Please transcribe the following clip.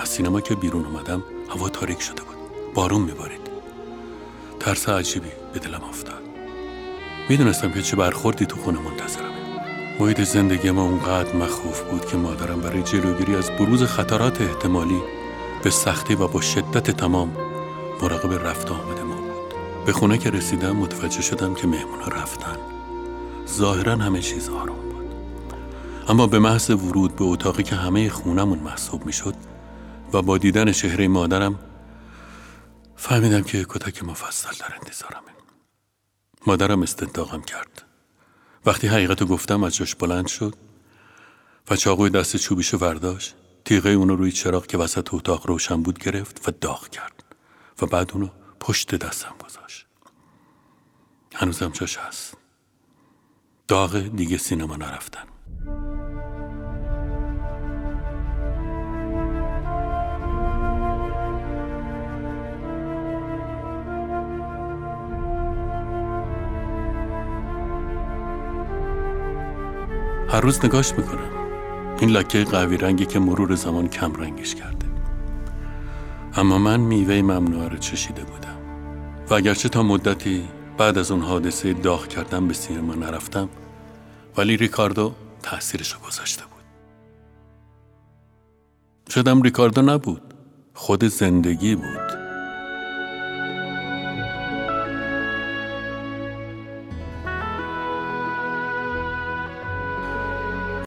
سینما که بیرون اومدم هوا تاریک شده بود. بارون میبارید. ترس عجیبی به دلم افتاد. میدونستم که چه برخوردی تو خونه منتظرمه. محیط زندگی ما اونقدر مخوف بود که مادرم برای جلوگیری از بروز خطرات احتمالی به سختی و با شدت تمام مراقب رفت آمد ما بود. به خونه که رسیدم متوجه شدم که مهمونا رفتن. ظاهرا همه چیز آروم بود. اما به محض ورود به اتاقی که همه خونمون محسوب میشد و با دیدن چهره مادرم فهمیدم که کتک مفصل در انتظارمه. مادرم استنطاقم کرد. وقتی حقیقتو گفتم از جاش بلند شد و چاقوی دست چوبیشو برداشت، تیغه اونو روی چراغ که وسط اتاق روشن بود گرفت و داغ کرد و بعد اونو پشت دستم گذاشت. هنوزم جاش هست. داغ دیگه سینما نرفتن. هر روز نگاش میکنم. این لکه قهوه‌ای رنگی که مرور زمان کم رنگش کرده. اما من میوه ممنوعه رو چشیده بودم و اگرچه تا مدتی بعد از اون حادثه داغ کردن به سینما نرفتم، ولی ریکاردو تأثیرشو گذاشته بود. شدم ریکاردو نبود، خود زندگی بود.